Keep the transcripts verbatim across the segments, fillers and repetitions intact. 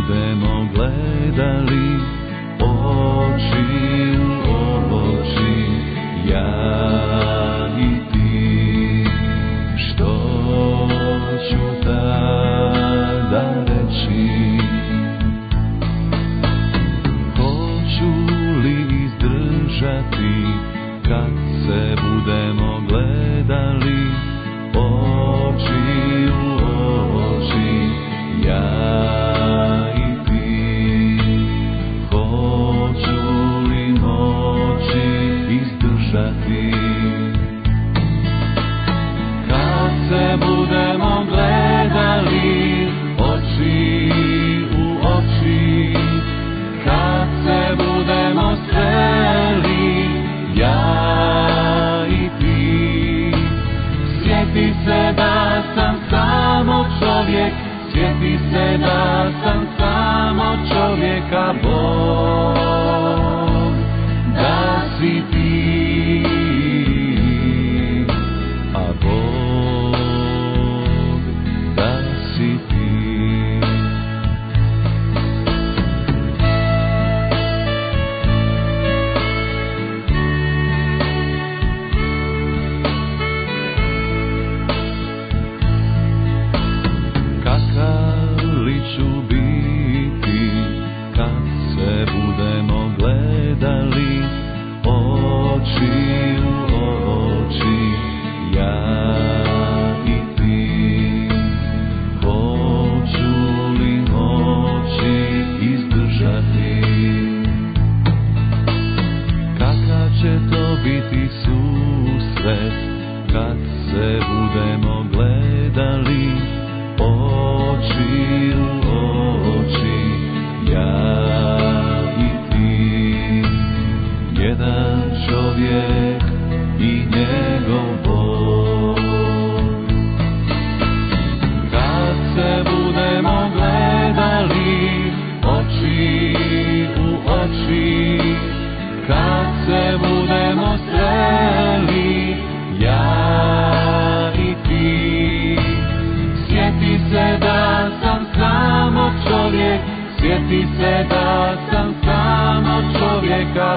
budemo gledali oči u oči, ja i ti, što ću tada reći? Hoću li izdržati kad se budemo gledali oči u oči, ja i ti? Hoću li noći izdržati kad se budemo gledali oči u oči, kad se budemo sreli, ja i ti? Sjeti se da sam samo čovjek, sjeti se da sam samo čovjeka Bog, da si ti, a Bog, da si ti. Sjeti se da sam samo čovjeka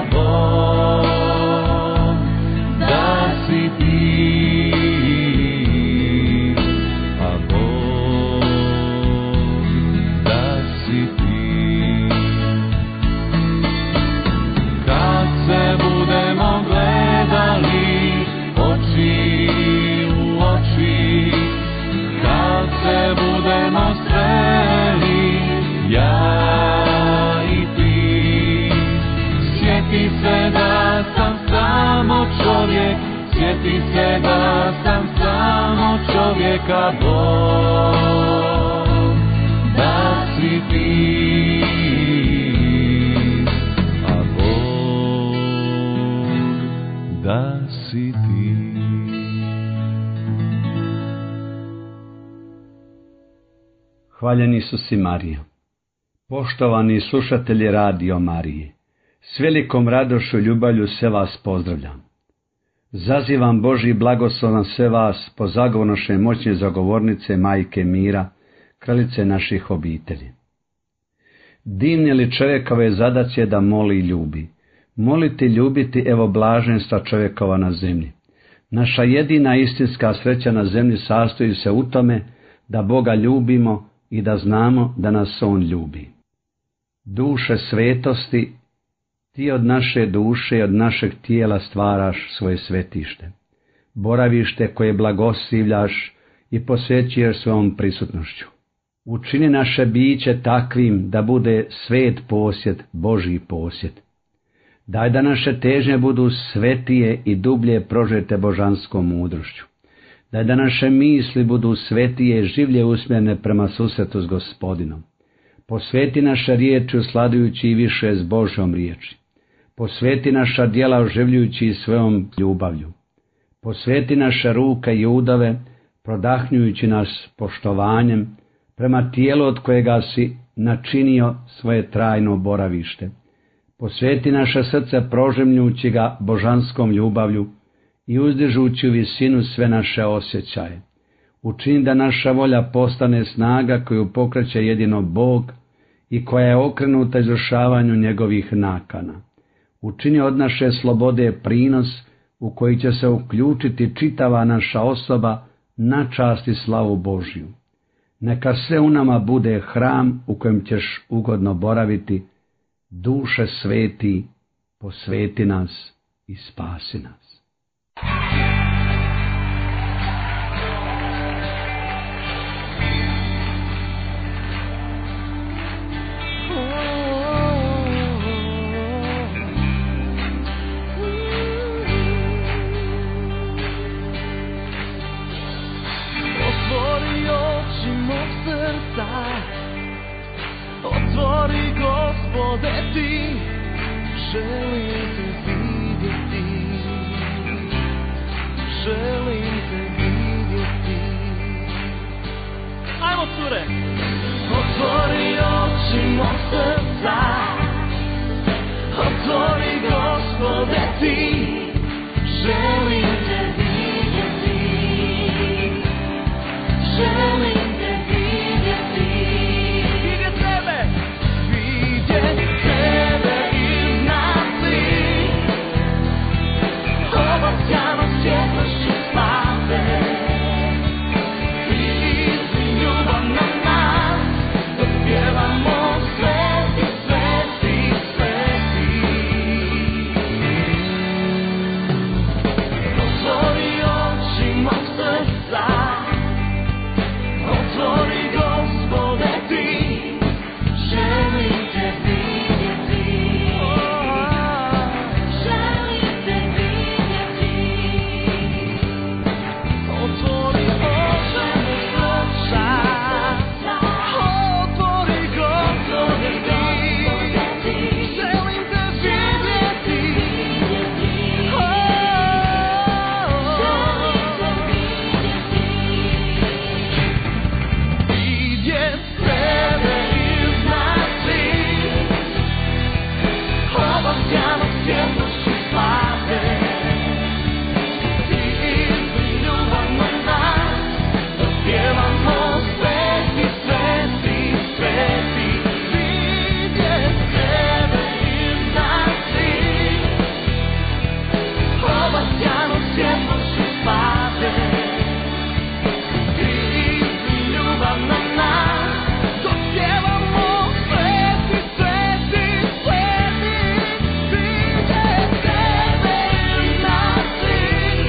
Bog, da si ti, a Bog, da si ti. Kad se budemo gledali oči u oči, kad se budemo sreli, ja i ti? Sjeti se da sam samo čovjek, sjeti se da sam samo čovjeka Bog, da si ti, a Bog, da si ti. Hvaljen Isus i Marija. Poštovani slušatelji Radio Marije, s velikom radošću i ljubavlju sve vas pozdravljam. Zazivam Božji blagoslov na sve vas po zagovoru naše moćne zagovornice Majke mira, kraljice naših obitelji. Divne li čovjekove zadaće da moli i ljubi? Moliti i ljubiti, evo blaženstva čovjekova na zemlji. Naša jedina istinska sreća na zemlji sastoji se u tome da Boga ljubimo i da znamo da nas On ljubi. Duše svetosti, ti od naše duše i od našeg tijela stvaraš svoje svetište, boravište koje blagoslivljaš i posvećuješ svojom prisutnošću. Učini naše biće takvim da bude svet posjed, Božji posjed. Daj da naše težnje budu svetije i dublje prožete božanskom mudrošću. Daj da naše misli budu svetije, življe usmjerene prema susretu s Gospodinom. Posveti naše riječi usladujući i više s Božjom riječi. Posveti naša djela oživljujući svojom ljubavlju. Posveti naše ruke i udove, prodahnjujući nas poštovanjem prema tijelu od kojega si načinio svoje trajno boravište. Posveti naše srce prožemljujući ga božanskom ljubavlju i uzdižući u visinu sve naše osjećaje. Učini da naša volja postane snaga koju pokreće jedino Bog i koja je okrenuta izvršavanju njegovih nakana. Učini od naše slobode prinos u koji će se uključiti čitava naša osoba na čast i slavu Božju. Neka sve u nama bude hram u kojem ćeš ugodno boraviti. Duše sveti, posveti nas i spasi nas. Otvori, Gospode, ti, želim te vidjeti, želim te vidjeti. Ajmo, cure! Otvori oči mog srca, otvori, Gospode, ti, želim te vidjeti, želim te vidjeti. Vidjet tebe, vidjet tebe iznad svih, obasjano svjetlošću slave. Ti si ljubav na nas, dopjevamo sveti, sveti, sveti. Otvori oči mog srca, otvori, Gospode, ti, želim te vidjeti, želim te vidjeti. Otvori oči mog srca, otvori, Gospode, ti, želim te vidjeti, vidjet tebe iznad svih, obasjano svjetlošću slave. Ti si ljubav na nas, dopjevamo sveti, sveti, sveti. Vidjet tebe iznad svih, obasjano svjetlošću slave. Ti si ljubav na nas, dopjevamo sveti, sveti, sveti. Vidjet tebe iznad svih,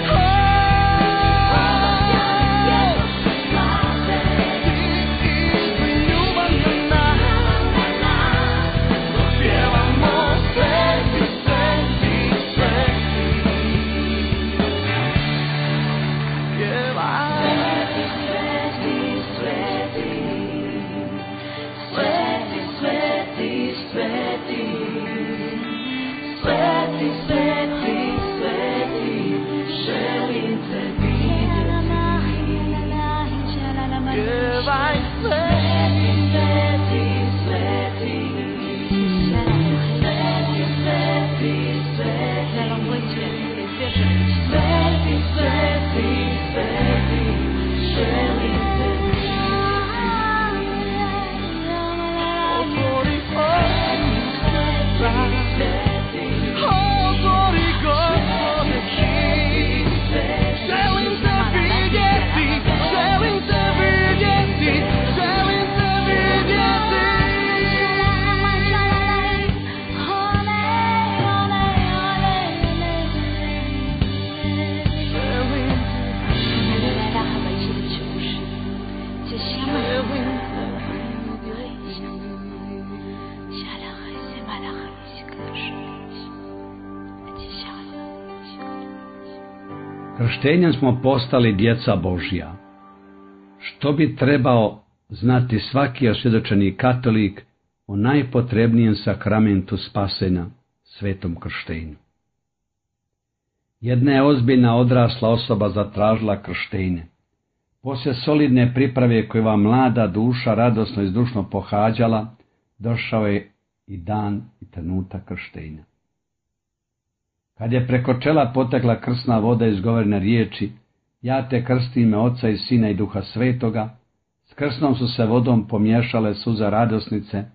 obasjano svjetlošću slave. Ti si ljubav na nas, dopjevamo sveti, sveti, sveti. Pjevaj. Sveti, sveti, sveti, sveti, sveti, sveti, želim te vidjeti. Pjevaj, sveti, sveti, sveti, sveti, sveti, sveti, sveti, sveti, sveti, želim te vidjeti. Otvori oči srca, otvori, Gospode, ti, želim te vidjeti, želim te vidjeti, želim te vidjeti. Krštenjem smo postali djeca Božja. Što bi trebao znati svaki osvjedočeni katolik o najpotrebnijem sakramentu spasenja, svetom krštenju? Jedna je ozbiljna odrasla osoba zatražila krštenje. Poslije solidne priprave koju vam mlada duša radosno i zdušno pohađala, došao je i dan i trenutak krštenja. Kad je preko čela potekla krsna voda izgovorene riječi, ja te krstim ime Oca i Sina i Duha Svetoga, s krsnom su se vodom pomiješale suza radosnice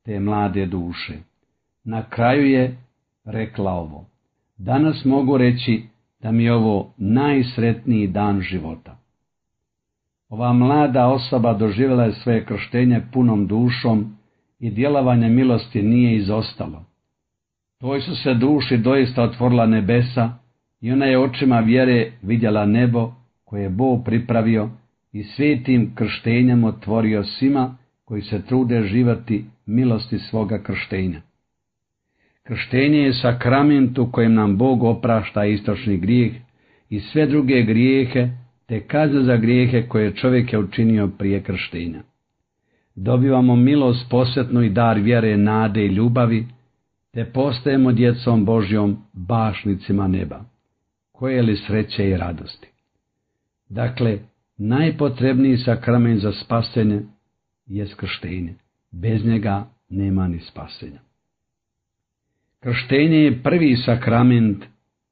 te mlade duše. Na kraju je rekla ovo: danas mogu reći da mi je ovo najsretniji dan života. Ova mlada osoba doživjela je svoje krštenje punom dušom i djelovanje milosti nije izostalo. Toj su se duši doista otvorila nebesa i ona je očima vjere vidjela nebo koje je Bog pripravio i svetim krštenjem otvorio svima koji se trude živjeti milosti svoga krštenja. Krštenje je sakrament u kojem nam Bog oprašta istočni grijeh i sve druge grijehe, te kazne za grijehe koje čovjek je učinio prije krštenja. Dobivamo milost posvetnu i dar vjere, nade i ljubavi, te postajemo djecom Božjom, bašnicima neba. Koje li sreće i radosti! Dakle, najpotrebniji sakrament za spasenje je krštenje. Bez njega nema ni spasenja. Krštenje je prvi sakrament,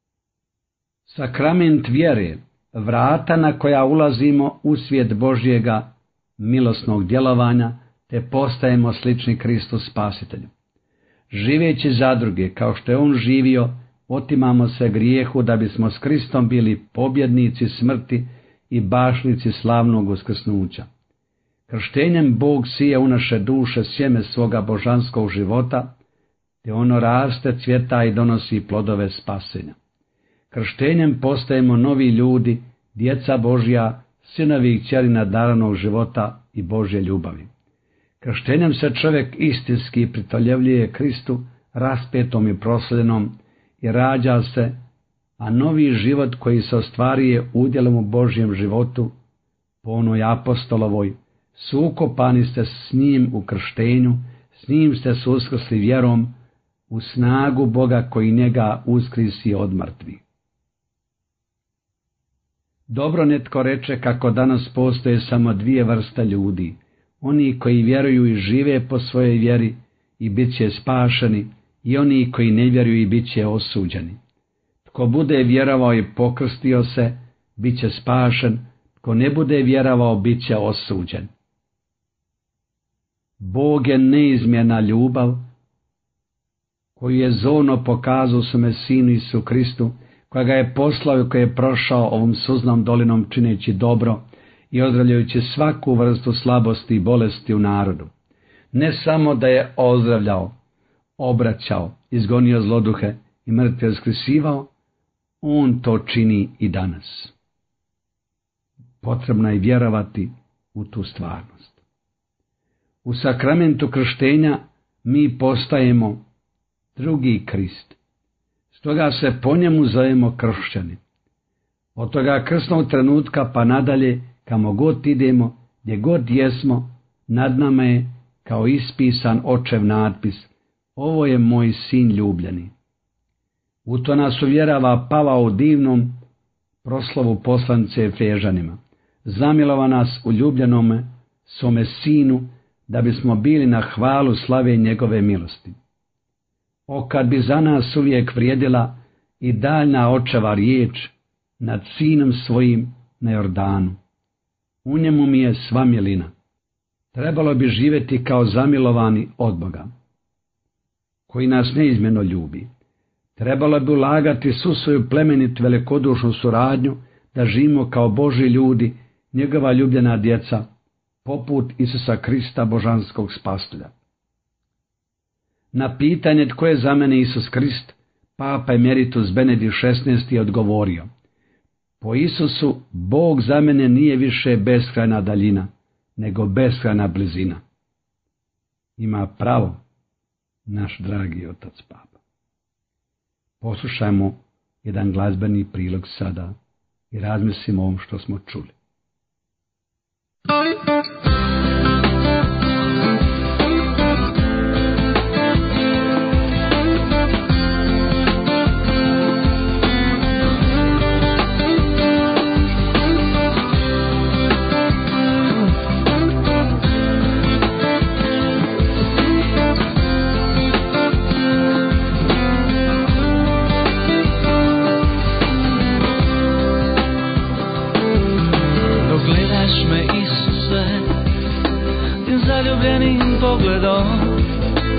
sakrament vjere, vrata na koja ulazimo u svijet Božjega milosnog djelovanja, te postajemo slični Kristu Spasitelju. Živeći za druge kao što je on živio, otimamo se grijehu da bismo s Kristom bili pobjednici smrti i bašnici slavnog uskrsnuća. Krštenjem Bog sije u naše duše sjeme svoga božanskog života, te ono raste, cvjeta i donosi plodove spasenja. Krštenjem postajemo novi ljudi, djeca Božja, sinovi i kćeri nadaranog života i Božje ljubavi. Krštenjem se čovjek istinski pritoljevljuje Kristu, raspetom i proslavljenom, i rađa se, a novi život koji se ostvaruje udjelom u Božjem životu, po onoj apostolovoj, sukopani ste s njim u krštenju, s njim ste se uskrsli vjerom, u snagu Boga koji njega uskrisi od mrtvih. Dobro netko reče kako danas postoje samo dvije vrste ljudi, oni koji vjeruju i žive po svojoj vjeri i bit će spašeni, i oni koji ne vjeruju i bit će osuđeni. Tko bude vjerovao i pokrstio se, bit će spašen, tko ne bude vjerovao, bit će osuđen. Bog je neizmjerna ljubav, koju je zorno pokazao svome Sinu Isu Kristu, koja ga je poslao i koji je prošao ovom suznom dolinom čineći dobro i ozdravljajući svaku vrstu slabosti i bolesti u narodu. Ne samo da je ozdravljao, obraćao, izgonio zloduhe i mrtve uskrsivao, on to čini i danas. Potrebno je vjerovati u tu stvarnost. U sakramentu krštenja mi postajemo drugi Krist. Stoga se po njemu zovemo kršćani. Od toga krsnog trenutka pa nadalje, kamo god idemo, gdje god jesmo, nad nama je kao ispisan očev natpis: ovo je moj sin ljubljeni. U to nas uvjerava Pavao u divnom proslovu poslanice Efežanima. Zamilova nas u ljubljenome svome sinu, da bismo bili na hvalu slave njegove milosti. O, kad bi za nas uvijek vrijedila i daljna očeva riječ nad sinom svojim na Jordanu. U njemu mi je sva milina. Trebalo bi živjeti kao zamilovani od Boga, koji nas neizmjerno ljubi. Trebalo bi ulagati svu svoju plemenitu velikodušnu suradnju, da živimo kao Božji ljudi, njegova ljubljena djeca, poput Isusa Krista, božanskog spasitelja. Na pitanje tko je za mene Isus Krist, Papa Emeritus Benedikt šesnaesti odgovorio: po Isusu Bog za mene nije više beskrajna daljina, nego beskrajna blizina. Ima pravo naš dragi otac Papa. Poslušajmo jedan glazbeni prilog sada i razmislimo o ovom što smo čuli. Zaljubljenim pogledom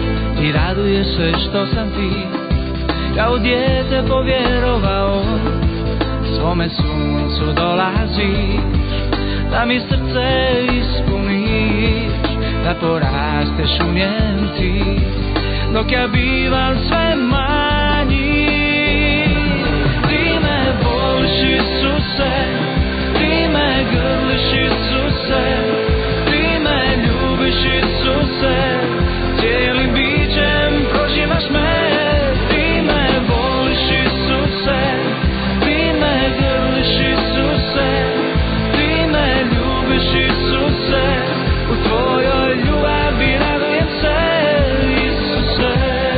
i raduje se što sam ti kao dijete povjerovao. Svome suncu dolaziš da mi srce ispuniš, da porasteš u njem ti dok ja bivam sve manji. Ti me voliš, Isuse, ti me grliš, Isuse, ti me ljubiš, Isuse, cijelim bićem proživaš me. Ti me voliš, Isuse, ti me grliš, Isuse, ti me ljubiš, Isuse, u tvojoj ljubavi radujem se, Isuse.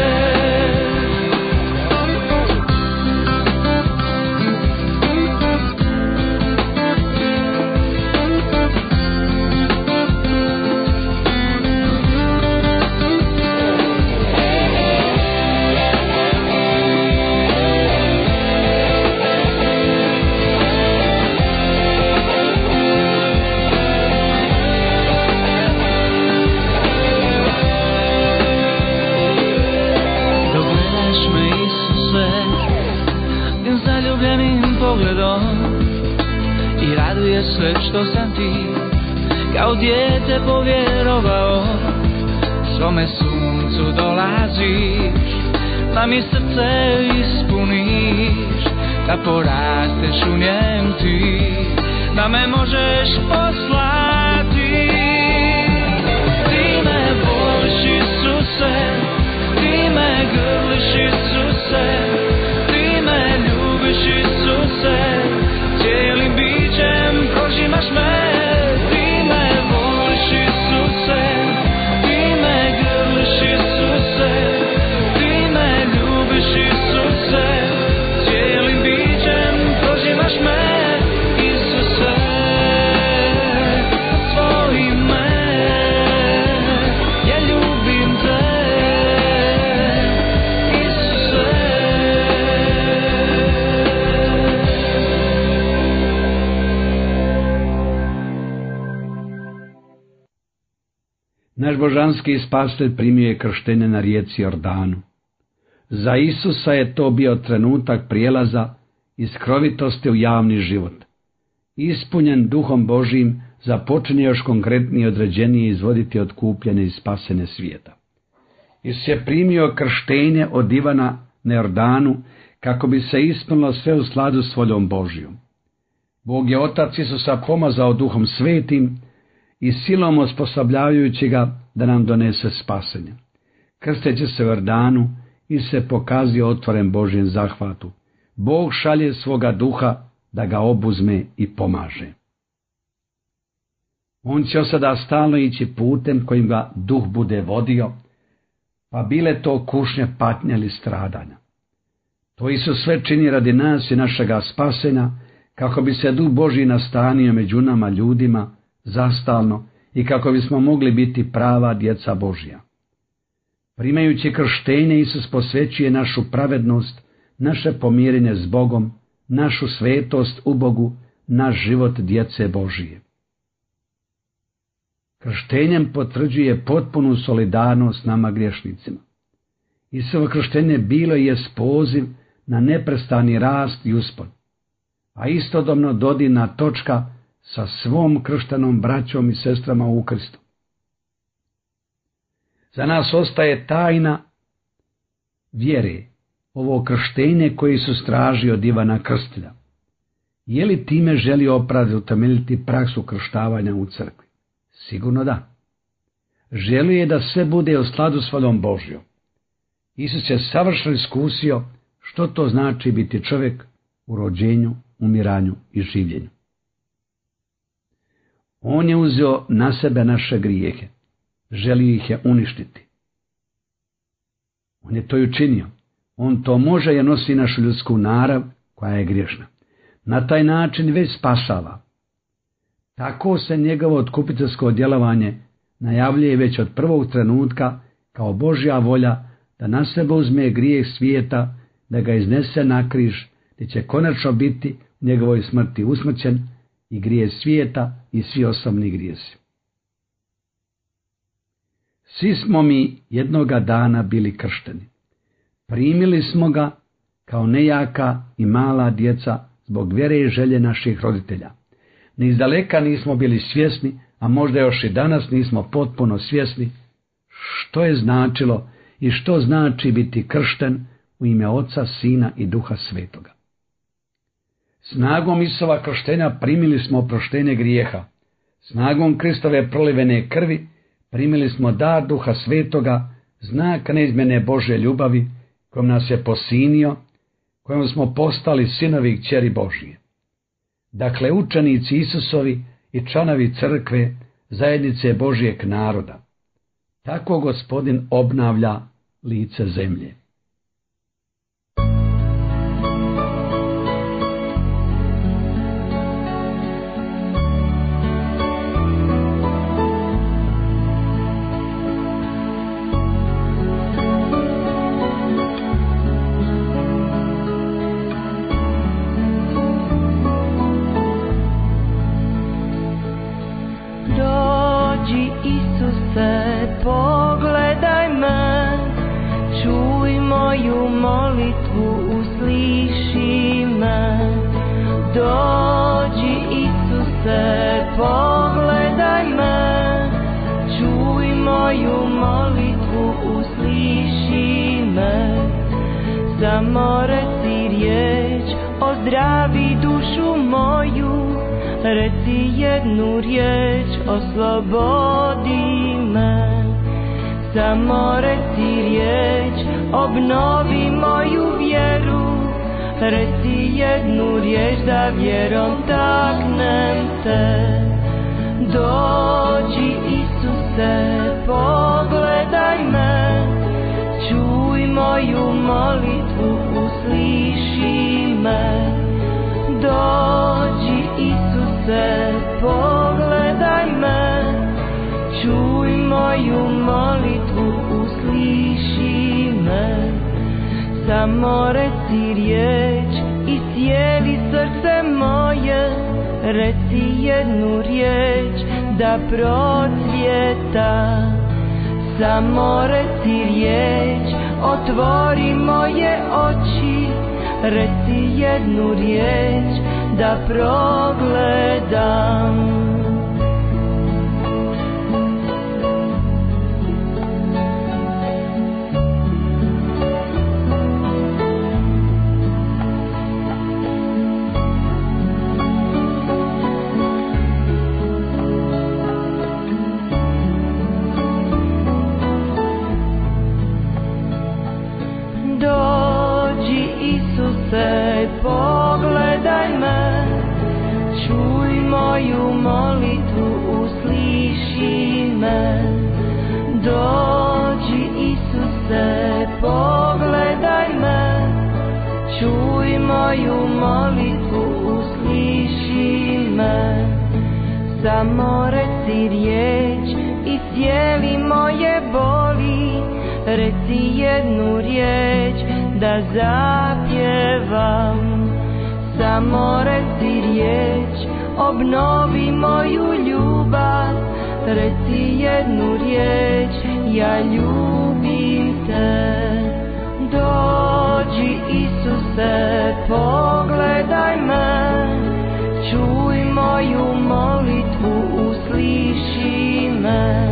I raduje se što sam ti kao dijete povjerovao. Svome suncu dolaziš da mi srce ispuniš, da porasteš u njem ti, da me možeš poslati. Ti me voliš, Isuse, ti me grliš, Isuse, ti me ljubiš, Isuse, cijelim bićem prožimaš me. Ti me voliš, Isuse, ti me grliš, Isuse, ti me ljubiš, Isuse, cijelim bićem prožimaš me, Isuse, tvoj ime, ja ljubim te, Isuse. Naš božanski spasitelj primio je krštenje na rijeci Jordanu. Za Isusa je to bio trenutak prijelaza iz skrovitosti u javni život. Ispunjen duhom Božijim, započinje još konkretnije i određenije izvoditi otkupljene i spasene svijeta. Isus je primio krštenje od Ivana na Jordanu kako bi se ispunilo sve u skladu s voljom Božijom. Bog je Otac Isusa pomazao duhom svetim i silom osposobljavajući ga da nam donese spasenje. Krsteći se u Jordanu i se pokazio otvoren Božjem zahvatu. Bog šalje svoga duha da ga obuzme i pomaže. On će sada stalno ići putem kojim ga duh bude vodio, pa bile to kušnje, patnje ili stradanja. To Isus sve čini radi nas i našega spasenja, kako bi se duh Božji nastanio među nama ljudima zastalno i kako bismo mogli biti prava djeca Božja. Primajući krštenje, Isus posvećuje našu pravednost, naše pomirenje s Bogom, našu svetost u Bogu, naš život djece Božije. Krštenjem potvrđuje potpunu solidarnost nama griješnicima. Isusovo krštenje bilo je poziv na neprestani rast i uspon, a istodobno dodirna točka sa svom krštenom braćom i sestrama u Kristu. Za nas ostaje tajna vjere, ovo krštenje koje Isus traži od Ivana Krstitelja. Je li time želi opravdati utemeljiti praksu krštavanja u crkvi? Sigurno da. Želi je da sve bude u skladu s voljom Božjom. Isus je savršeno iskusio što to znači biti čovjek u rođenju, umiranju i življenju. On je uzeo na sebe naše grijehe, želi ih je uništiti. On je to i učinio. On to može jer nosi našu ljudsku narav koja je griješna. Na taj način već spasava. Tako se njegovo otkupiteljsko djelovanje najavljuje već od prvog trenutka kao Božja volja da na sebe uzme grijeh svijeta, da ga iznese na križ, gdje će konačno biti u njegovoj smrti usmrćen i grijeh svijeta i svi osobni grijesi. Svi smo mi jednoga dana bili kršteni. Primili smo ga kao nejaka i mala djeca zbog vjere i želje naših roditelja. Ni izdaleka nismo bili svjesni, a možda još i danas nismo potpuno svjesni što je značilo i što znači biti kršten u ime Oca, Sina i Duha Svetoga. Snagom Isova krštenja primili smo oproštenje grijeha. Snagom Kristove prolivene krvi primili smo dar Duha Svetoga, znak neizmjene Božje ljubavi, kojom nas je posinio, kojom smo postali sinovi i kćeri Božje. Dakle, učenici Isusovi i članovi crkve, zajednice Božjeg naroda. Tako Gospodin obnavlja lice zemlje. Pogledaj me, čuj moju molitvu, usliši me. Dođi Isuse, pogledaj me, čuj moju molitvu, usliši me. Samo reci riječ, ozdravi dušu moju, reci jednu riječ, oslobodi me. Samo reci riječ, obnovi moju vjeru, reci jednu riječ da vjerom taknem te. Dođi Isuse, pogledaj me, čuj moju molitvu, usliši me. Dođi Isuse, pogledaj me, čuj moju molitvu, usliši me. Samo reci riječ, iscijeli srce moje, reci jednu riječ da procvjeta. Samo reci riječ, otvori moje oči, reci jednu riječ da progledam. Pogledaj me, čuj moju molitvu, usliši me. Dođi Isuse, pogledaj me, čuj moju molitvu, usliši me. Samo reci riječ, iscijeli moje boli, reci jednu riječ da zapjevam. Samo reci riječ, obnovi moju ljubav, reci jednu riječ, ja ljubim te. Dođi Isuse, pogledaj me, čuj moju molitvu, usliši me.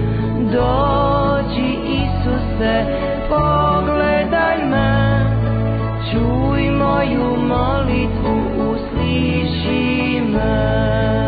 Dođi Isuse, pogledaj me, čuj moju molitvu, usliši me.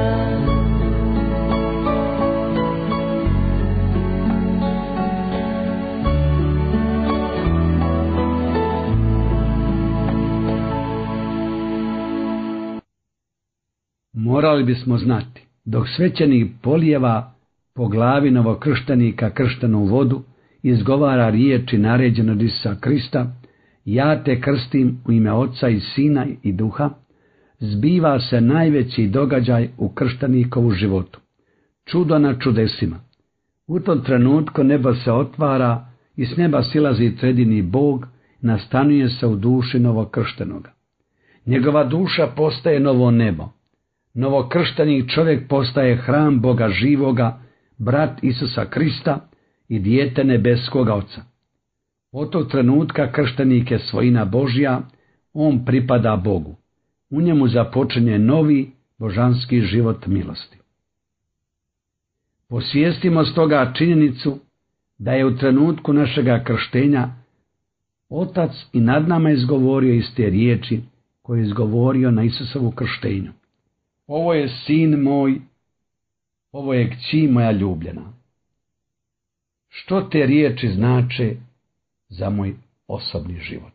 Morali bismo znati, dok svećenik polijeva po glavi novokrštenika krštenu vodu, izgovara riječi naređene od Isusa Krista, ja te krstim u ime Oca i Sina i Duha, zbiva se najveći događaj u krštenikovu životu. Čudo na čudesima. U tom trenutku nebo se otvara i s neba silazi tredini Bog, nastanuje se u duši novokrštenoga. Njegova duša postaje novo nebo. Novokrštenik čovjek postaje hram Boga živoga, brat Isusa Krista, i dijete nebeskoga Oca. Od tog trenutka krštenik je svojina Božja, on pripada Bogu. U njemu započinje novi božanski život milosti. Posvijestimo stoga činjenicu da je u trenutku našega krštenja Otac i nad nama izgovorio iste riječi koje je izgovorio na Isusovu krštenju. Ovo je sin moj, ovo je kći moja ljubljena. Što te riječi znače za moj osobni život?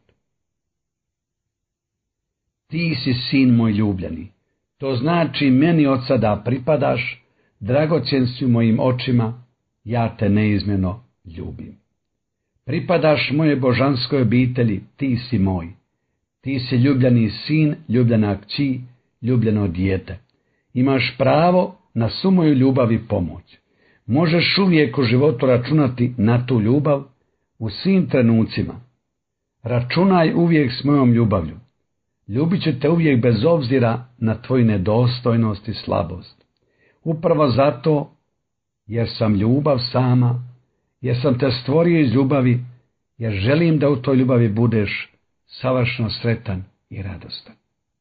Ti si sin moj ljubljeni. To znači meni od sada pripadaš, dragocjen si u mojim očima, ja te neizmjerno ljubim. Pripadaš moje božanskoj obitelji, ti si moj. Ti si ljubljeni sin, ljubljena kći, ljubljeno dijete. Imaš pravo na svu moju ljubav i pomoć. Možeš uvijek u životu računati na tu ljubav u svim trenucima. Računaj uvijek s mojom ljubavlju. Ljubit ću te uvijek bez obzira na tvoju nedostojnost i slabost. Upravo zato, jer sam ljubav sama, jer sam te stvorio iz ljubavi, jer želim da u toj ljubavi budeš savršeno sretan i radostan.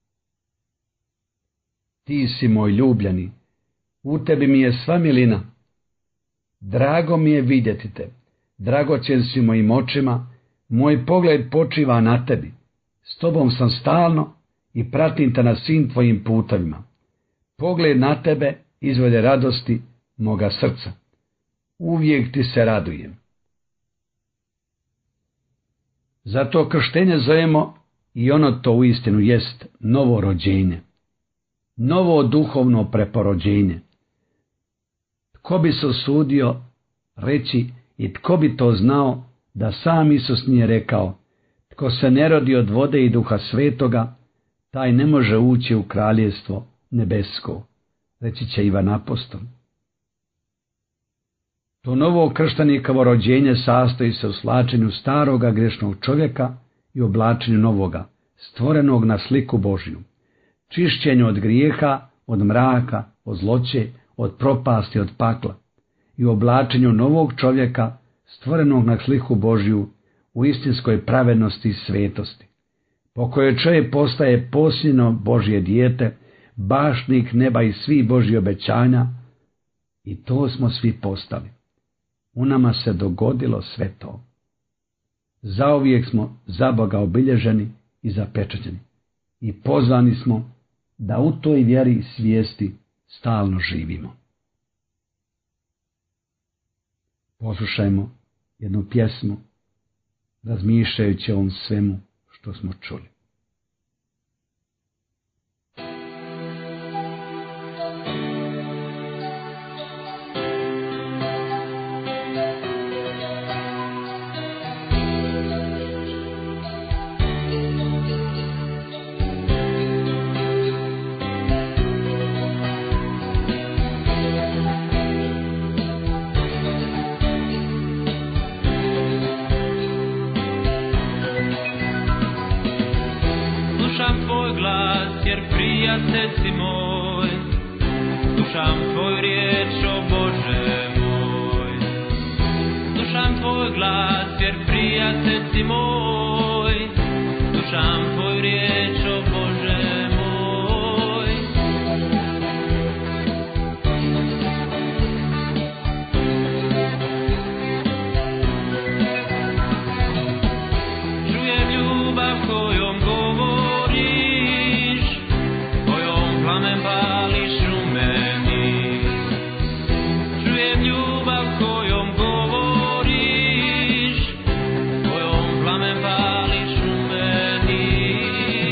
Ti si moj ljubljeni, u tebi mi je sva milina. Drago mi je vidjeti te, dragocjen si mojim očima, moj pogled počiva na tebi. S tobom sam stalno i pratim te na svim tvojim putovima. Pogled na tebe izvode radosti moga srca. Uvijek ti se radujem. Zato krštenje zovemo i ono to uistinu jest novo rođenje. Novo duhovno preporođenje. Tko bi se usudio reći i tko bi to znao da sam Isus nije rekao: tko se ne rodi od vode i duha svetoga, taj ne može ući u kraljevstvo nebesko, reći će Ivan Apostol. To novo krštenikovo rođenje sastoji se u slačenju staroga grešnog čovjeka i oblačenju novoga, stvorenog na sliku Božju, čišćenju od grijeha, od mraka, od zloće, od propasti, od pakla i oblačenju novog čovjeka, stvorenog na sliku Božju, u istinskoj pravednosti i svetosti, po kojoj čovjek postaje posljedno Božje dijete, bašnik neba i svih Božjih obećanja, i to smo svi postali. U nama se dogodilo sve to. Zauvijek smo za Boga obilježeni i zapečaćeni i pozvani smo da u toj vjeri i svijesti stalno živimo. Poslušajmo jednu pjesmu, razmišljajući o ovom svemu što smo čuli. Prijatelj si moj, slušam tvoj riječ, o Bože moj. Slušam tvoj glas, jer prijatelj si moj, slušam tvoj riječ, o Bože moj. Čujem ljubav kojom govoriš, plamen pališ u meni. Čujem ljubav kojom govoriš, kojom plamen pališ u meni.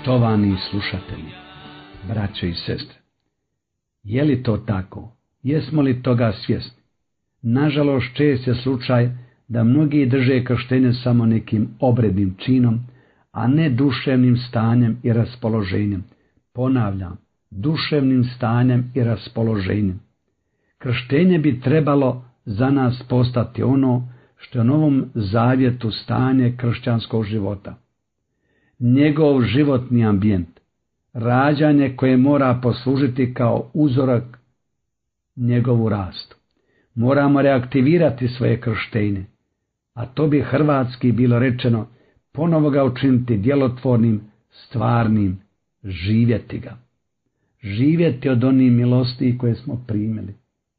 Poštovani slušatelji, braćo i sestre, je li to tako? Jesmo li toga svjesni? Nažalost, čest je slučaj da mnogi drže krštenje samo nekim obrednim činom, a ne duševnim stanjem i raspoloženjem. Ponavljam, duševnim stanjem i raspoloženjem. Krštenje bi trebalo za nas postati ono što je u Novom Zavjetu stanje kršćanskog života. Njegov životni ambijent, rađanje koje mora poslužiti kao uzorak njegovu rastu. Moramo reaktivirati svoje krštenje, a to bi hrvatski bilo rečeno ponovo ga učiniti djelotvornim, stvarnim, živjeti ga. Živjeti od onih milosti koje smo primili.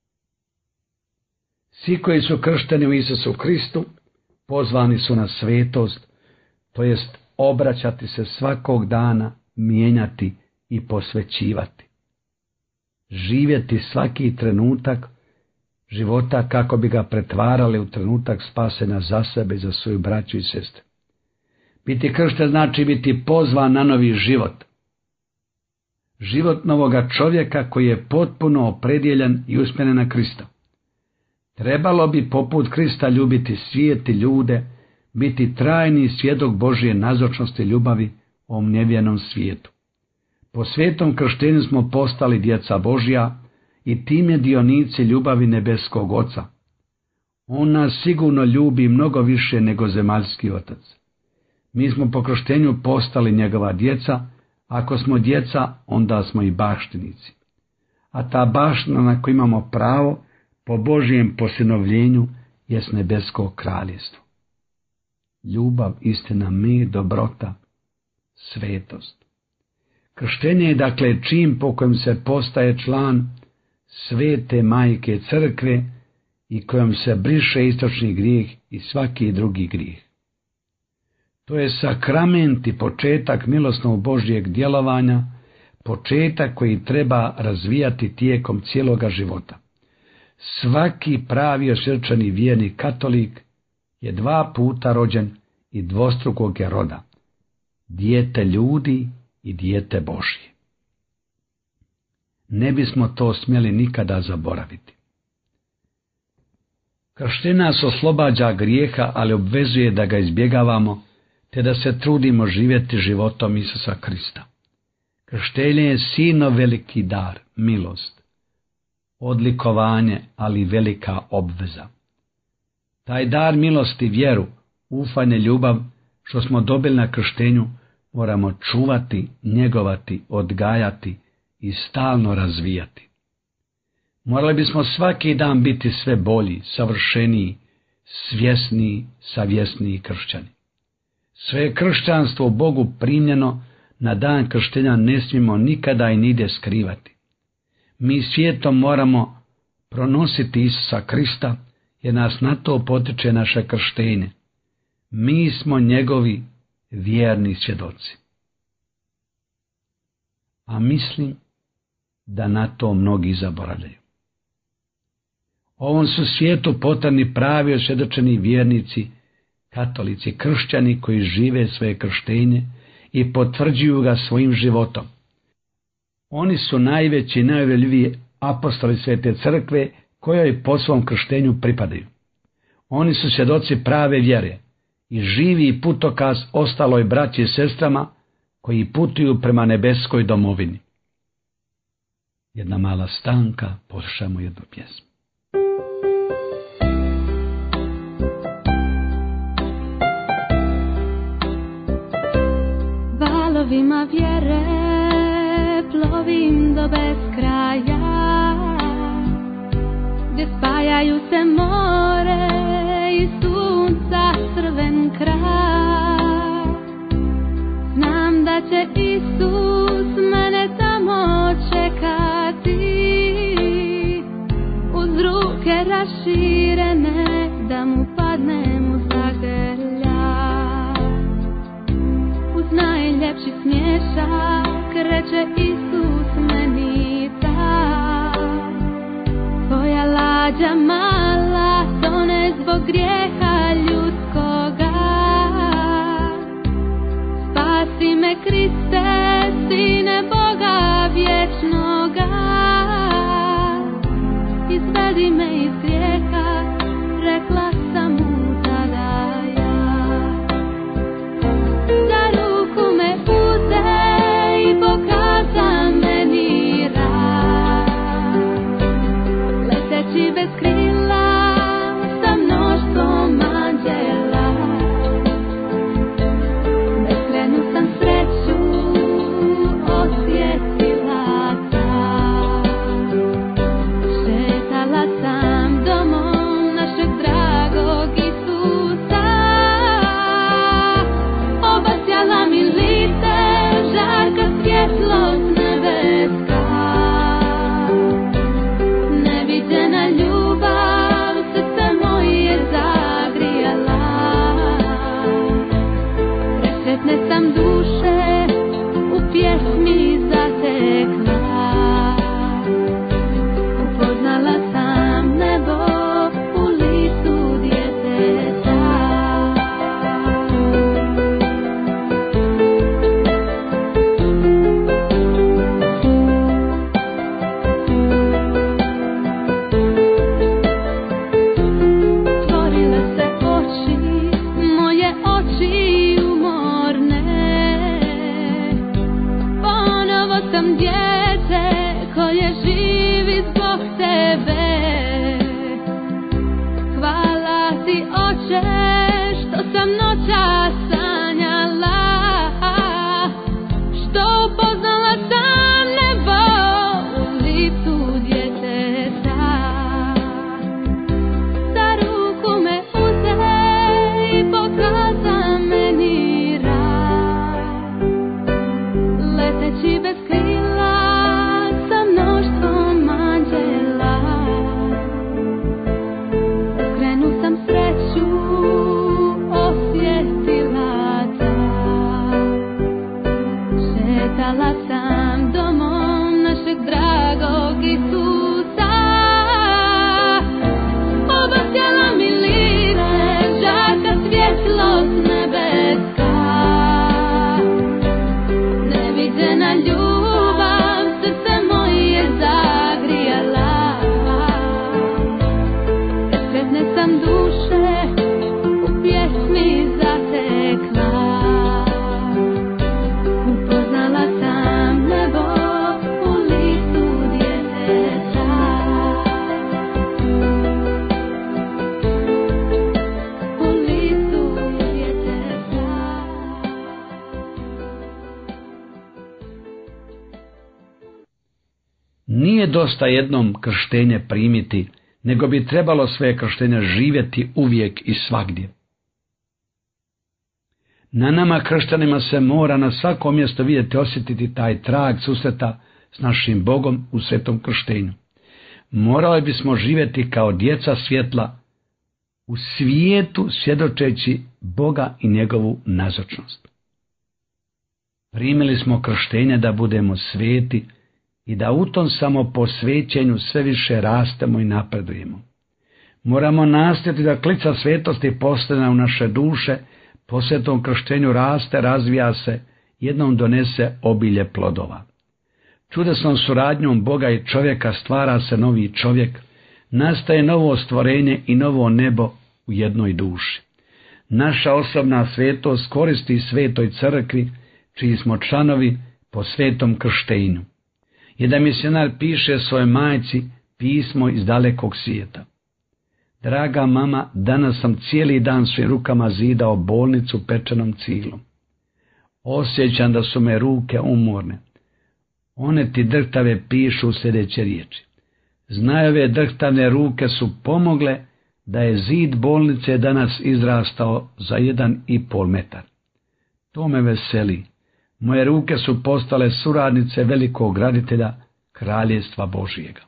Svi koji su kršteni u Isusu Kristu pozvani su na svetost, to jest obraćati se svakog dana, mijenjati i posvećivati. Živjeti svaki trenutak života kako bi ga pretvarali u trenutak spasena za sebe i za svoju braću i sestre. Biti kršten znači biti pozvan na novi život. Život novoga čovjeka koji je potpuno opredjeljen i usmjeren na Krista. Trebalo bi poput Krista ljubiti svijet i ljude, biti trajni svjedok Božje nazočnosti ljubavi u ovom nevjernom svijetu. Po svetom krštenju smo postali djeca Božja i time dionici ljubavi nebeskog Oca. On nas sigurno ljubi mnogo više nego zemaljski Otac. Mi smo po krštenju postali njegova djeca, ako smo djeca, onda smo i baštinici. A ta baština na koju imamo pravo, po Božjem posinovljenju, jest nebesko kraljevstvo. Ljubav, istina, mir, dobrota, svetost. Krštenje je dakle čin po kojem se postaje član svete majke crkve i kojom se briše istočni grijeh i svaki drugi grijeh. To je sakrament i početak milosnog Božjeg djelovanja, početak koji treba razvijati tijekom cijeloga života. Svaki pravi osjećani vjerni katolik je dva puta rođen i dvostrukog je roda, dijete ljudi i dijete Božje. Ne bismo to smjeli nikada zaboraviti. Krštenje nas oslobađa grijeha, ali obvezuje da ga izbjegavamo, te da se trudimo živjeti životom Isusa Krista. Krštenje je sino veliki dar, milost, odlikovanje, ali velika obveza. Taj dar milosti, vjeru, ufanje, ljubav, što smo dobili na krštenju, moramo čuvati, njegovati, odgajati i stalno razvijati. Morali bismo svaki dan biti sve bolji, savršeniji, svjesniji, savjesniji kršćani. Sve kršćanstvo u Bogu primljeno na dan krštenja ne smijemo nikada i nigdje skrivati. Mi svijetom moramo pronositi Isusa Krista, jer nas na to potiče naše krštenje. Mi smo njegovi vjerni svjedoci. A mislim da na to mnogi zaboravljaju. Ovom su svijetu potrebni pravi osvjedočeni vjernici, katolici, kršćani koji žive svoje krštenje i potvrđuju ga svojim životom. Oni su najveći i najuvjerljiviji apostoli Svete Crkve, kojoj po svom krštenju pripadaju. Oni su svjedoci prave vjere i živi putokaz ostaloj braći i sestrama koji putuju prema nebeskoj domovini. Jedna mala stanka, poslušamo jednu pjesmu. Valovima vjere plovim do beskraja, gdje spajaju se more i sunca crven kraj. Znam da će Isus mene tamo čekati, uz ruke raširene da mu padnem u zagrljaj. Uz najljepši smiješak reče Isus meni tak, tvoja lađa mala tone zbog grijeha ljudskoga. Spasi me, Kriste, Nije dosta jednom krštenje primiti, nego bi trebalo sve krštenje živjeti uvijek i svagdje. Na nama kršćanima se mora na svakom mjestu vidjeti, osjetiti taj trag susreta s našim Bogom u svetom krštenju. Morali bismo živjeti kao djeca svjetla u svijetu, svjedočeći Boga i njegovu nazočnost. Primili smo krštenje da budemo sveti i da u tom samoposvećenju sve više rastemo i napredujemo. Moramo nastojati da klica svetosti postane u naše duše, po svetom krštenju raste, razvija se, jednom donese obilje plodova. Čudesnom suradnjom Boga i čovjeka stvara se novi čovjek, nastaje novo stvorenje i novo nebo u jednoj duši. Naša osobna svetost koristi svetoj crkvi, čiji smo članovi po svetom krštenju. Jedan misionar piše svojoj majci pismo iz dalekog svijeta. Draga mama, danas sam cijeli dan svojim rukama zidao bolnicu pečenom ciglom. Osjećam da su me ruke umorne. One ti drhtave pišu sljedeće riječi. Znajove drhtavne ruke su pomogle da je zid bolnice danas izrastao za jedan i pol metar. To me veseli. Moje ruke su postale suradnice velikog graditelja Kraljevstva Božijega.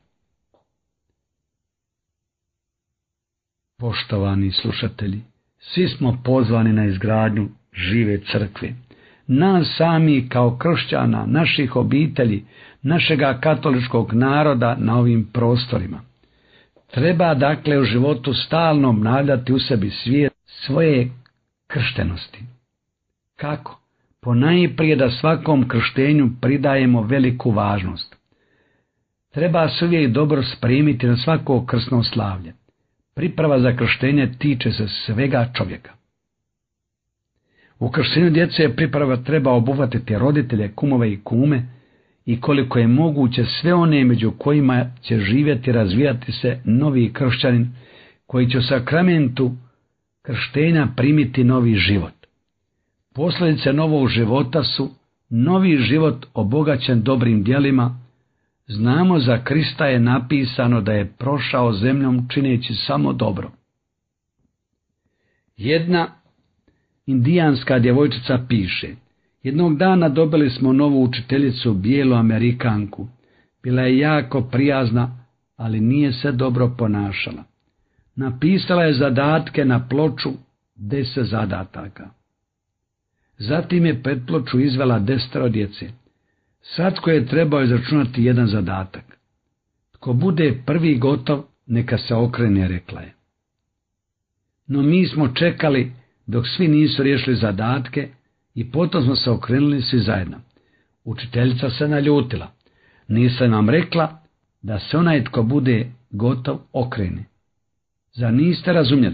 Poštovani slušatelji, svi smo pozvani na izgradnju žive crkve. Nas sami kao kršćana, naših obitelji, našega katoličkog naroda na ovim prostorima. Treba dakle u životu stalno obnavljati u sebi svijest svoje krštenosti. Kako? Ponajprije da svakom krštenju pridajemo veliku važnost. Treba se uvijek dobro spremiti na svako krsno slavlje. Priprava za krštenje tiče se svega čovjeka. U krštenju djece priprava treba obuhvatiti roditelje, kumove i kume i koliko je moguće sve one među kojima će živjeti i razvijati se novi kršćanin koji će u sakramentu krštenja primiti novi život. Posljedice novog života su novi život obogaćen dobrim djelima. Znamo za Krista je napisano da je prošao zemljom čineći samo dobro. Jedna indijanska djevojčica piše: jednog dana dobili smo novu učiteljicu, bijelu Amerikanku. Bila je jako prijazna, ali nije se dobro ponašala. Napisala je zadatke na ploču, deset zadataka. Zatim je pred ploču izvela desetero djece. Svatko je trebao izračunati jedan zadatak. Tko bude prvi gotov, neka se okrene, rekla je. No mi smo čekali dok svi nisu riješili zadatke i potom smo se okrenuli svi zajedno. Učiteljica se naljutila. Nisam nam rekla da se onaj tko bude gotov okrene. Zar niste razumjeli?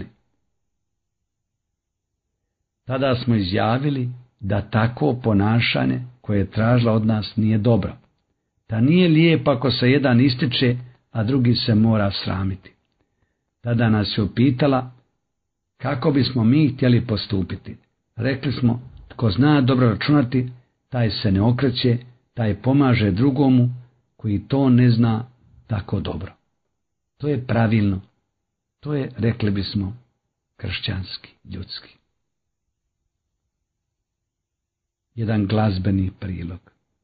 Tada smo izjavili da takvo ponašanje koje je tražila od nas nije dobro. Da nije lijepo ako se jedan ističe, a drugi se mora sramiti. Tada nas je upitala kako bismo mi htjeli postupiti. Rekli smo, tko zna dobro računati, taj se ne okreće, taj pomaže drugomu koji to ne zna tako dobro. To je pravilno. To je, rekli bismo, kršćanski, ljudski. Jedan glazbeni prilog.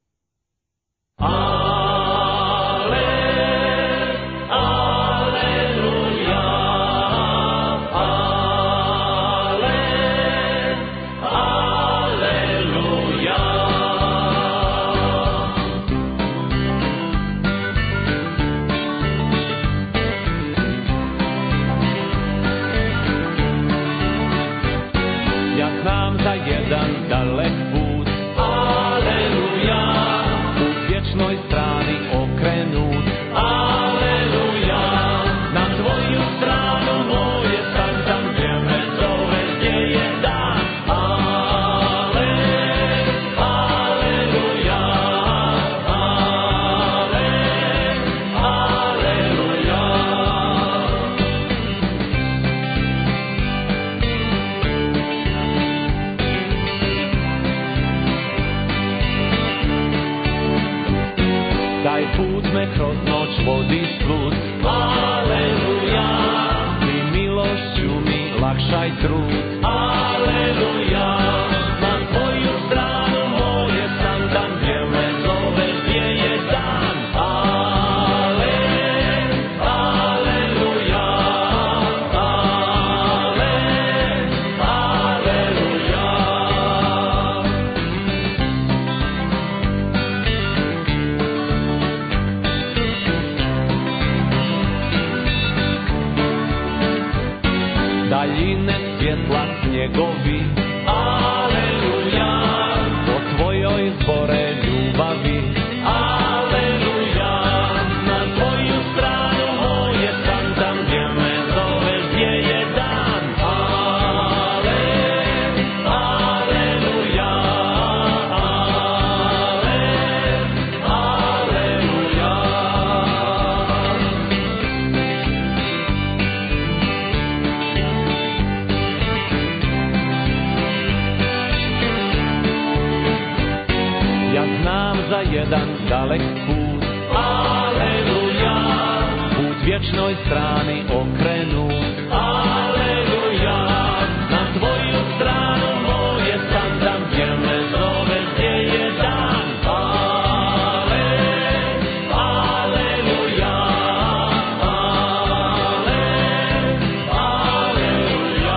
Ja znam za jedan dalek put, aleluja, u vječnoj strani put me kroz noć vodi svud. Aleluja, ti milošću mi lakšaj trud. Aleluja, na tvoju stranu moje sam tam gdje me zoveš, gdje je dan. Ale, aleluja, ale, aleluja. Daljine svjetla snjegovi, aleluja, po tvojoj zbore ljubavi, aleluja, na tvoju stranu moje sam tam gdje me zoveš, gdje je dan. Ale, aleluja, ale, aleluja. Ja znam za jedan dalek put, aleluja, put vječnoj strani okrenut, aleluja, na tvoju stranu moje sam tam gdje me zoveš, gdje je dan. Ale, aleluja, ale, aleluja.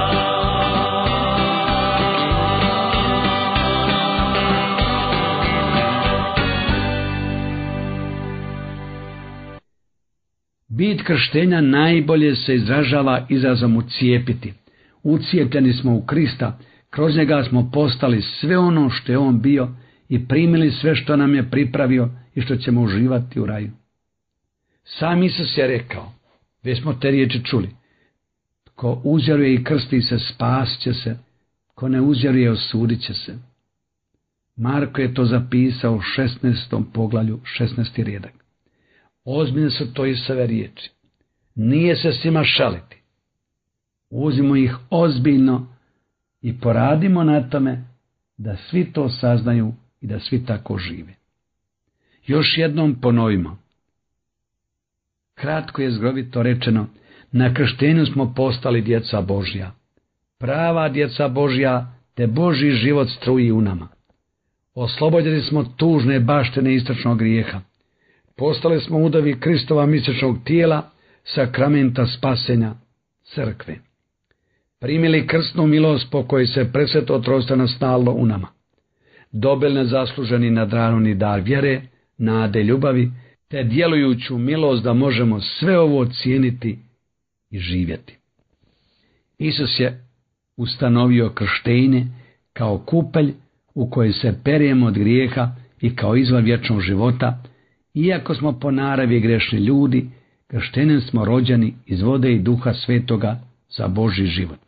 Bit krštenja najbolje se izražava izrazom ucijepiti. Ucijepljeni smo u Krista, kroz njega smo postali sve ono što je on bio i primili sve što nam je pripravio i što ćemo uživati u raju. Sam Isus je rekao, već smo te riječi čuli, ko uzvjeruje i krsti se, spas će se, ko ne uzvjeruje, osudit će se. Marko je to zapisao u šesnaestom poglavlju, šesnaesti redak. Ozbiljne su to Isove riječi. Nije se s njima šaliti. Uzmimo ih ozbiljno i poradimo na tome da svi to saznaju i da svi tako žive. Još jednom ponovimo. Kratko je zgrovito rečeno, na krštenju smo postali djeca Božja. Prava djeca Božja, te Božji život struji u nama. Oslobođeni smo tužne baštine istočnog grijeha. Postali smo udovi Kristova misečnog tijela, sakramenta spasenja, crkve. Primili krstnu milost po kojoj se presveto trojstvo nastalilo u nama. Dobili nezasluženi nadranuni dar vjere, nade, ljubavi, te djelujuću milost da možemo sve ovo cijeniti i živjeti. Isus je ustanovio krštenje kao kupelj u kojoj se peremo od grijeha i kao izvor vječnog života. Iako smo po naravi grešni ljudi, krštenjem smo rođeni iz vode i duha svetoga za Božji život.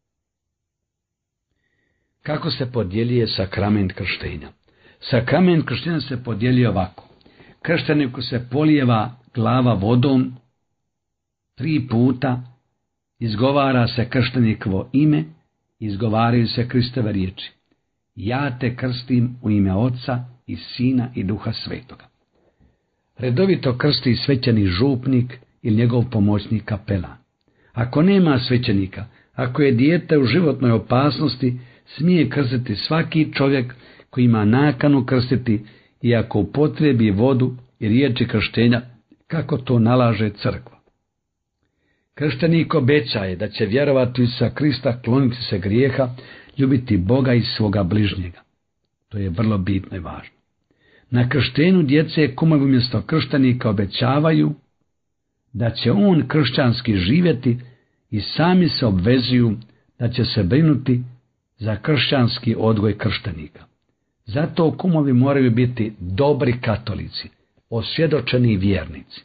Kako se podjeljuje sakrament krštenja? Sakrament krštenja se podjeljuje ovako. Kršteniku se polijeva glava vodom tri puta, izgovara se krštenikovo ime, izgovaraju se Kristove riječi. Ja te krstim u ime Oca i Sina i Duha Svetoga. Redovito krsti svećenik župnik ili njegov pomoćnik kapelan. Ako nema svećenika, ako je dijete u životnoj opasnosti, smije krstiti svaki čovjek koji ima nakanu krstiti i ako upotrebi vodu i riječi krštenja, kako to nalaže crkva. Krštenik obećaje da će vjerovati u Isusa Krista, kloniti se grijeha, ljubiti Boga i svoga bližnjega. To je vrlo bitno i važno. Na krštenju djece kumovi umjesto krštenika obećavaju da će on kršćanski živjeti i sami se obvezuju da će se brinuti za kršćanski odgoj krštenika. Zato kumovi moraju biti dobri katolici, osvjedočeni vjernici.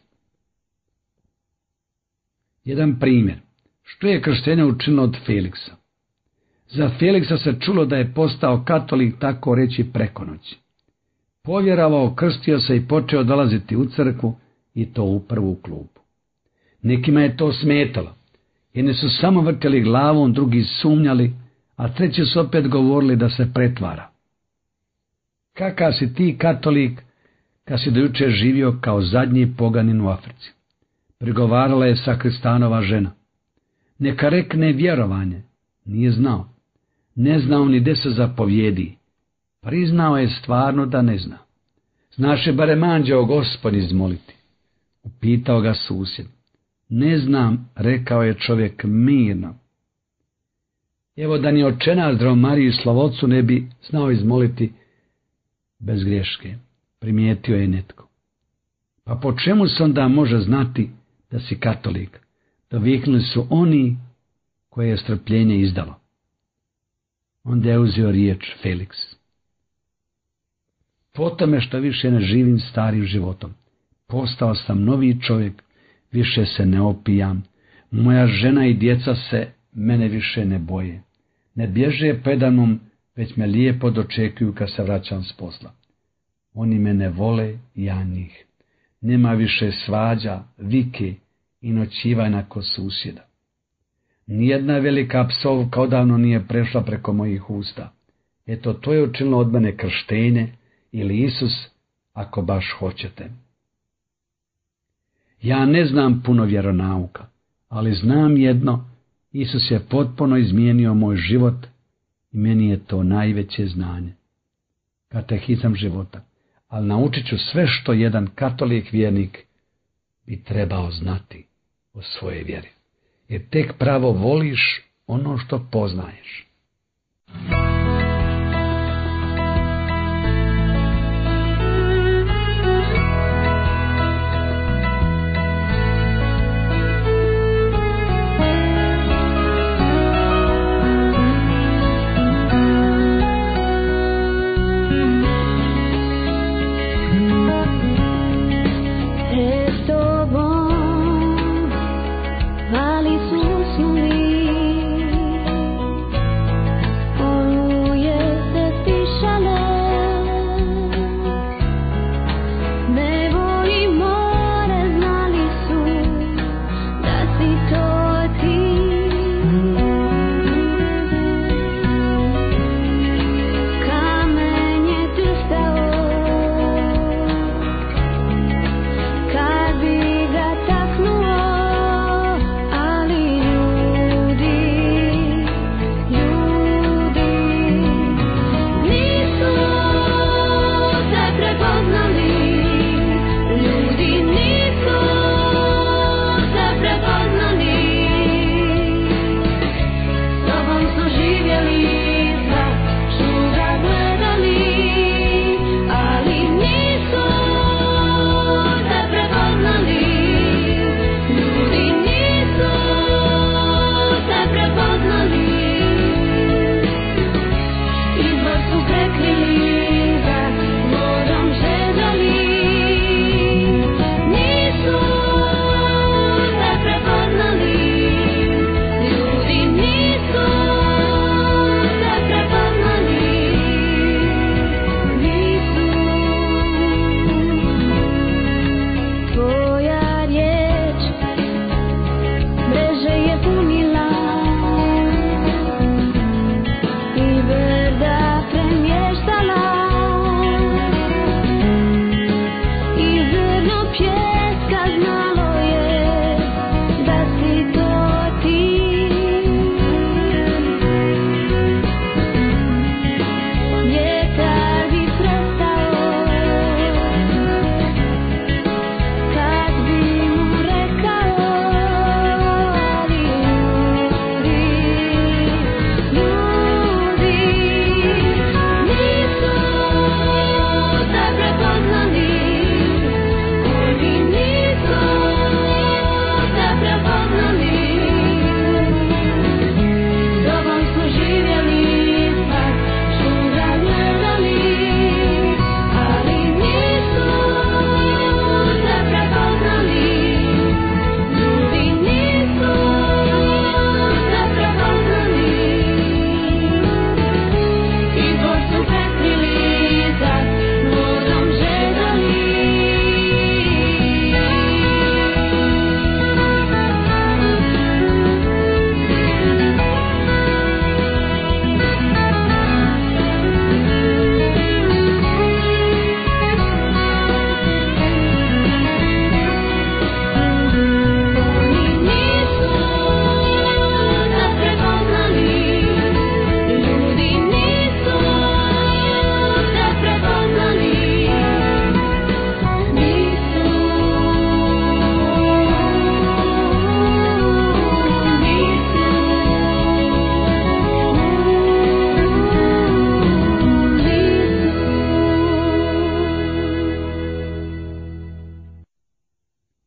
Jedan primjer. Što je krštenje učinilo od Feliksa? Za Feliksa se čulo da je postao katolik tako reći preko noći. Povjerovao, krstio se i počeo dolaziti u crkvu i to u prvu klubu. Nekima je to smetalo, jedni su samo vrtjeli glavom, drugi sumnjali, a treći su opet govorili da se pretvara. Kakav si ti katolik kad si dojuče živio kao zadnji poganin u Africi. Pregovarala je sakristanova žena. Neka rekne vjerovanje, nije znao. Ne znao ni gde se zapovjedi. Priznao je stvarno da ne zna. Znaše barem anđeo Gospod izmoliti. Upitao ga susjed. Ne znam, rekao je čovjek mirno. Evo da ni očenac Zdravo Mariju Slavocu ne bi znao izmoliti bez greške, primijetio je netko. Pa po čemu se onda može znati da si katolik? Doviknuli su oni koje je strpljenje izdalo. Onda je uzeo riječ Feliks. Po tome što više ne živim starim životom, postao sam novi čovjek, više se ne opijam, moja žena i djeca se mene više ne boje. Ne bježe predamnom, već me lijepo dočekuju kad se vraćam s posla. Oni me ne vole, ja njih. Nema više svađa, vike i noćivanja kod susjeda. Nijedna velika psovka odavno nije prešla preko mojih usta. Eto, to je učinilo od mene krštenje ili Isus, ako baš hoćete. Ja ne znam puno vjeronauka, ali znam jedno, Isus je potpuno izmijenio moj život i meni je to najveće znanje. Katehizam života, ali naučit ću sve što jedan katolik vjernik bi trebao znati o svojoj vjeri. Jer tek pravo voliš ono što poznaješ. Vali su sumi, oluja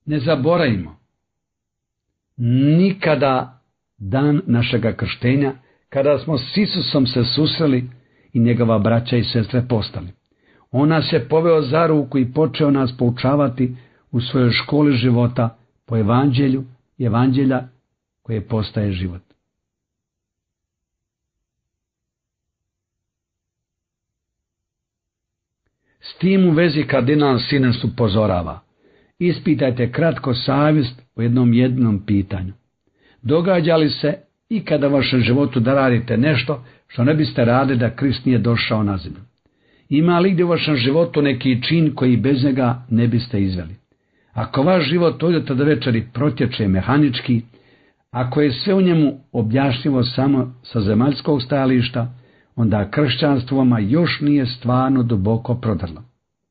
Ne zaboravimo nikada dan našega krštenja, kada smo s Isusom se susreli i njegova braća i sestre postali. On nas je poveo za ruku i počeo nas poučavati u svojoj školi života po evanđelju i evanđelja koje postaje život. S tim u vezi kardinal Sines upozorava: ispitajte kratko savjest o jednom jedinom pitanju. Događa li se i kada u vašem životu da radite nešto što ne biste radili da Krist nije došao na zemlju? Ima li gdje u vašem životu neki čin koji bez njega ne biste izveli? Ako vaš život od jutra do večeri protječe mehanički, ako je sve u njemu objašnjivo samo sa zemaljskog stajališta, onda kršćanstvo vama još nije stvarno duboko prodrlo.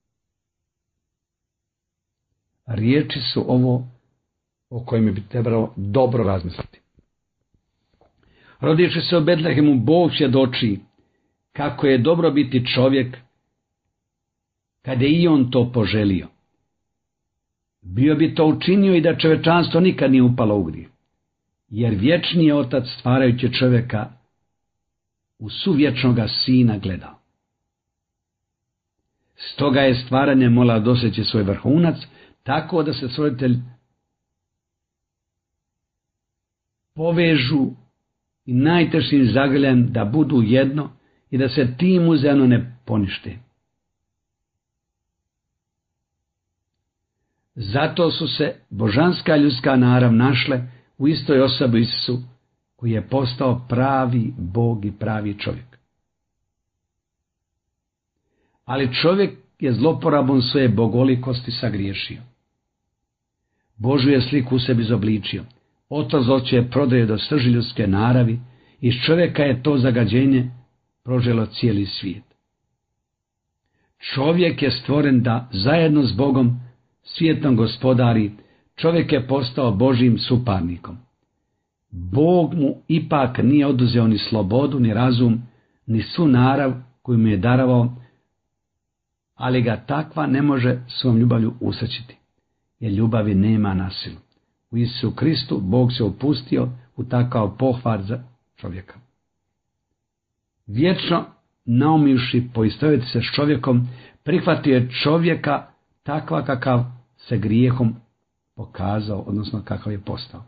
Riječi su ovo o kojima bi trebalo dobro razmisliti. Rodiči se u Betlehemu, Bog svjedoči kako je dobro biti čovjek kad je i on to poželio. Bio bi to učinio i da čovječanstvo nikad nije upalo u grijeh, jer vječni je Otac stvarajući čovjeka u suvječnoga Sina gledao. Stoga je stvaranje moralo doseći svoj vrhunac, tako da se stvoritelj povežu i najtežim zagrljem da budu jedno i da se tim uzajamno ne ponište. Zato su se božanska i ljudska narav našle u istoj osobi Isusu, koji je postao pravi Bog i pravi čovjek. Ali čovjek je zloporabom svoje bogolikosti sagriješio. Božju je sliku u sebi izobličio. Oto zloće je prodaje do srži ljudske naravi, iz čovjeka je to zagađenje proželo cijeli svijet. Čovjek je stvoren da zajedno s Bogom svijetom gospodari, čovjek je postao Božjim suparnikom. Bog mu ipak nije oduzeo ni slobodu, ni razum, ni svu narav koju mu je darovao, ali ga takva ne može svom ljubavlju usrećiti, jer ljubavi nema nasilu. U Isusu Kristu Bog se upustio u takav pohvat za čovjeka. Vječno naumivši poistovjetiti se s čovjekom, prihvatio je čovjeka takva kakav se grijehom pokazao, odnosno kakav je postao.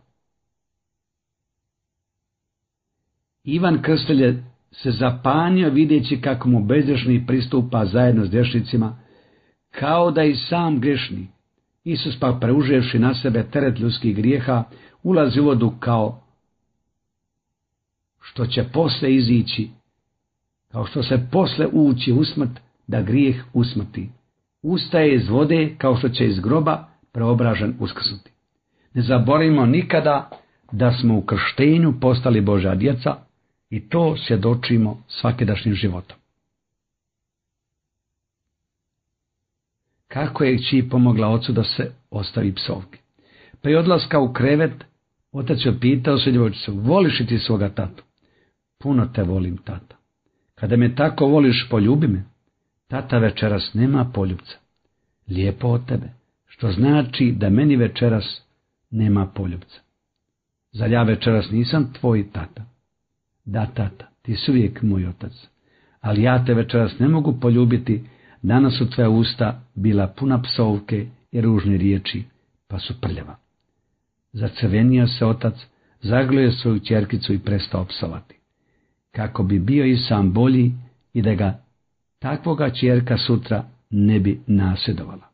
Ivan Krstitelj se zapanio videći kako mu bezgrešni pristupa zajedno s grešnicima, kao da i sam grešni. Isus pa preuzevši na sebe teret ljudskih grijeha, ulazi u vodu kao što će posle izići, kao što se posle ući u smrt, da grijeh usmrti. Ustaje iz vode kao što će iz groba preobražen uskrsnuti. Ne zaboravimo nikada da smo u krštenju postali Božja djeca i to svjedočimo svakidašnjim životom. Kako je kći pomogla ocu da se ostavi psovke? Prije odlaska u krevet, otac je pitao se djevojčicu: voliš li ti svoga tatu? Puno te volim, tata. Kada me tako voliš, poljubi me. Tata, večeras nema poljubca. Lijepo od tebe, što znači da meni večeras nema poljubca. Zar ja večeras nisam tvoj tata? Da, tata, ti si uvijek moj otac, ali ja te večeras ne mogu poljubiti. Danas su tvoja usta bila puna psovke i ružne riječi, pa su prljava. Zacrvenio se otac, zagrlio je svoju ćerkicu i prestao psovati, kako bi bio i sam bolji i da ga takvoga ćerka sutra ne bi nasljedovala.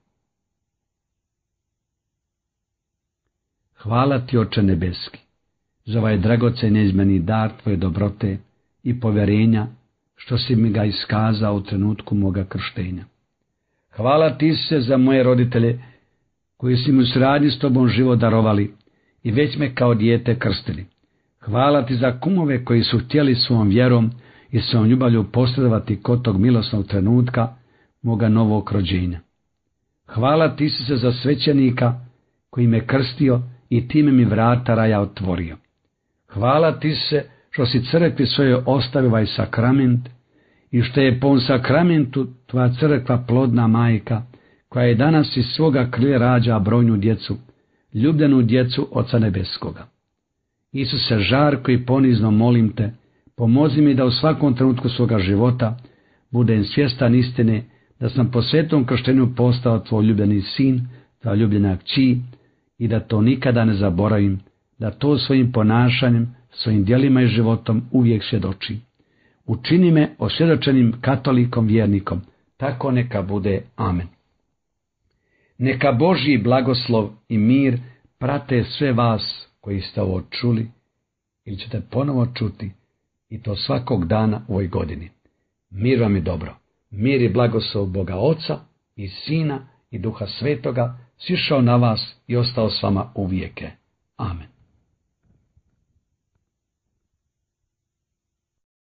Hvala ti, Oče nebeski, za ovaj dragocen neizmjerni dar tvoje dobrote i povjerenja, što si mi ga iskazao u trenutku moga krštenja. Hvala ti se za moje roditelje, koji si mi u suradnji s tobom život darovali i već me kao dijete krstili. Hvala ti za kumove koji su htjeli svojom vjerom i svojom ljubavlju posredovati kod tog milosnog trenutka moga novog rođenja. Hvala ti se za svećenika koji me krstio i time mi vrata raja otvorio. Hvala ti se što si crkvi svojoj ostavio ovaj sakrament i što je po ovom sakramentu tvoja crkva plodna majka, koja je danas iz svoga krila rađa brojnu djecu, ljubljenu djecu Oca Nebeskoga. Isuse, žarko i ponizno molim te, pomozi mi da u svakom trenutku svoga života budem svjestan istine da sam po svetom krštenju postao tvoj ljubljeni sin, tvoja ljubljena kći, i da to nikada ne zaboravim, da to svojim ponašanjem, svojim djelima i životom uvijek svjedočim. Učini me osvjedočenim katolikom vjernikom, tako neka bude. Amen. Neka Božji blagoslov i mir prate sve vas koji ste ovo čuli ili ćete ponovo čuti, i to svakog dana u ovoj godini. Mir vam i dobro. Mir i blagoslov Boga Oca i Sina i Duha Svetoga sišao na vas i ostao s vama uvijeke. Amen.